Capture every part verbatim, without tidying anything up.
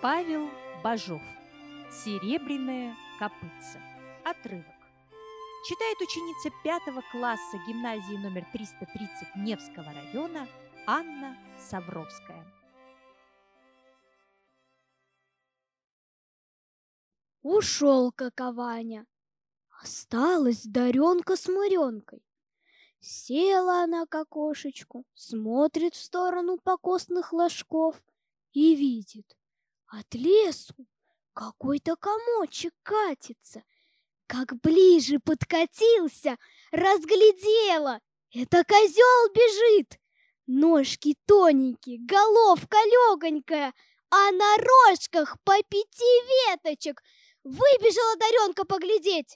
Павел Бажов. Серебряное копытце. Отрывок. Читает ученица пятого класса гимназии номер триста тридцать Невского района Анна Савровская. Ушел какованя. Осталась Даренка с Муренкой. Села она к окошечку, смотрит в сторону покосных ложков и видит, от лесу какой-то комочек катится. Как ближе подкатился, разглядела, это козел бежит. Ножки тоненькие, головка легонькая, а на рожках по пяти веточек. Выбежала Даренка поглядеть,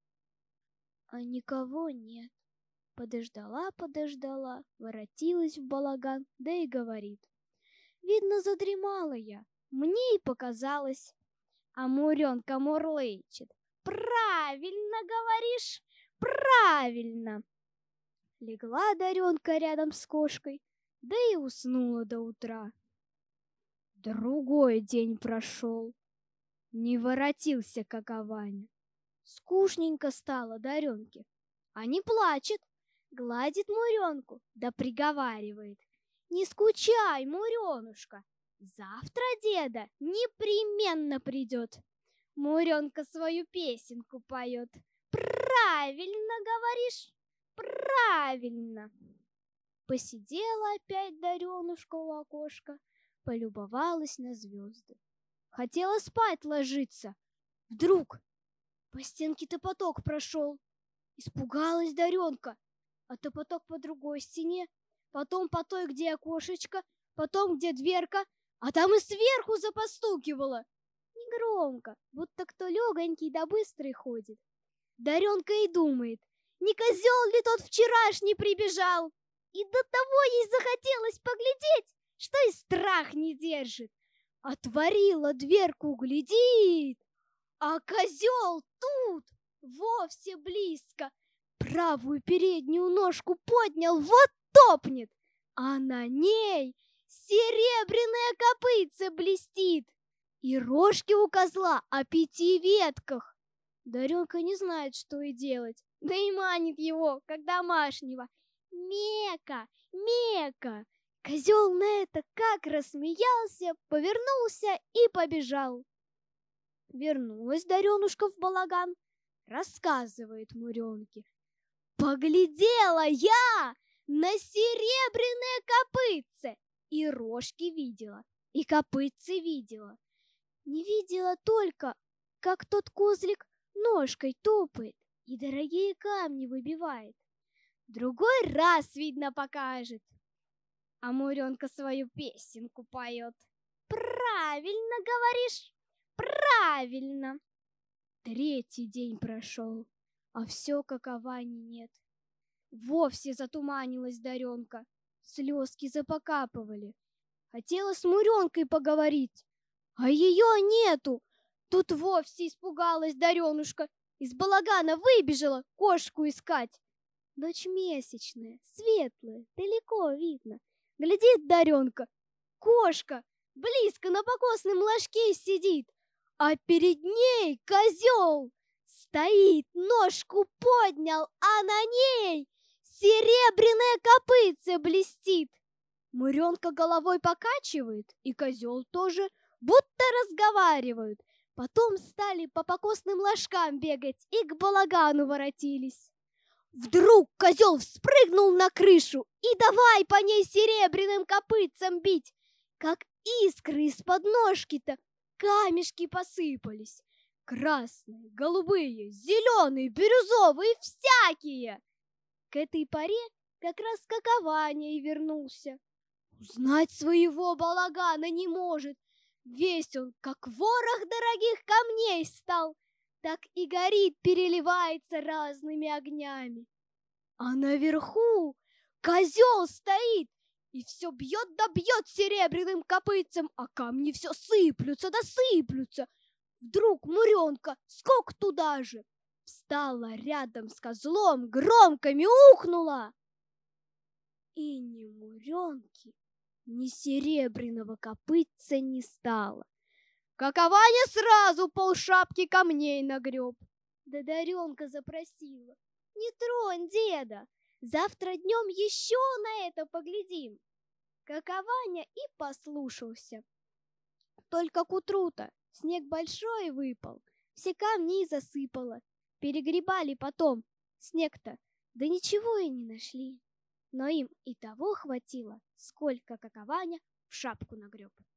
а никого нет. Подождала, подождала, воротилась в балаган, да и говорит: видно, задремала я, мне и показалось. А Муренка мурлычет: правильно говоришь, правильно. Легла Даренка рядом с кошкой, да и уснула до утра. Другой день прошел, не воротился какованя. Скучненько стало Даренке, а не плачет, гладит Муренку, да приговаривает: не скучай, Муренушка, завтра деда непременно придет. Муренка свою песенку поет: правильно говоришь, правильно. Посидела опять Даренушка у окошка, полюбовалась на звезды. Хотела спать ложиться. Вдруг по стенке топоток прошел. Испугалась Даренка, а топоток по другой стене, потом по той, где окошечко, потом где дверка, а там и сверху запостукивало. Негромко, будто кто легонький да быстрый ходит. Даренка и думает, не козел ли тот вчерашний прибежал? И до того ей захотелось поглядеть, что и страх не держит. Отворила дверку, глядит, а козел тут, вовсе близко. Правую переднюю ножку поднял, вот топнет, а на ней серебряное копытце блестит. И рожки у козла о пяти ветках. Даренка не знает, что и делать, да и манит его, как домашнего: Мека, Мека! Козел на это как рассмеялся, повернулся и побежал. Вернулась Даренушка в балаган, рассказывает Муренке: поглядела я на серебряное копытце, и рожки видела, и копытце видела. Не видела только, как тот козлик ножкой топает и дорогие камни выбивает. Другой раз, видно, покажет. А Муренка свою песенку поет: правильно говоришь, правильно. Третий день прошел, а все какований нет. Вовсе затуманилась Даренка, слезки запокапывали. Хотела с Муренкой поговорить, а ее нету. Тут вовсе испугалась Даренушка, из балагана выбежала кошку искать. Ночь месячная, светлая, далеко видно. Глядит Даренка, кошка близко на покосном ложке сидит, а перед ней козел стоит, ножку поднял, а на ней серебряное копытце блестит. Муренка головой покачивает, и козел тоже, будто разговаривают. Потом стали по покосным ложкам бегать и к балагану воротились. Вдруг козел вспрыгнул на крышу и давай по ней серебряным копытцем бить. Как искры из-под ножки-то камешки посыпались. Красные, голубые, зеленые, бирюзовые, всякие. К этой поре как раз какованя и вернулся. Узнать своего балагана не может. Весь он, как ворох дорогих камней, стал, так и горит, переливается разными огнями. А наверху козел стоит и все бьет да бьет серебряным копытцем, а камни все сыплются да сыплются. Вдруг Муренка скок туда же, встала рядом с козлом, громко мяукнула. И ни Муренки, ни серебряного копытца не стало. Какованя сразу полшапки камней нагреб. Да Даренка запросила: не тронь деда, завтра днем еще на это поглядим. Какованя и послушался. Только к утру-то снег большой выпал, все камни и засыпало. Перегребали потом снег-то, да ничего и не нашли. Но им и того хватило, сколько Какованя в шапку нагреб.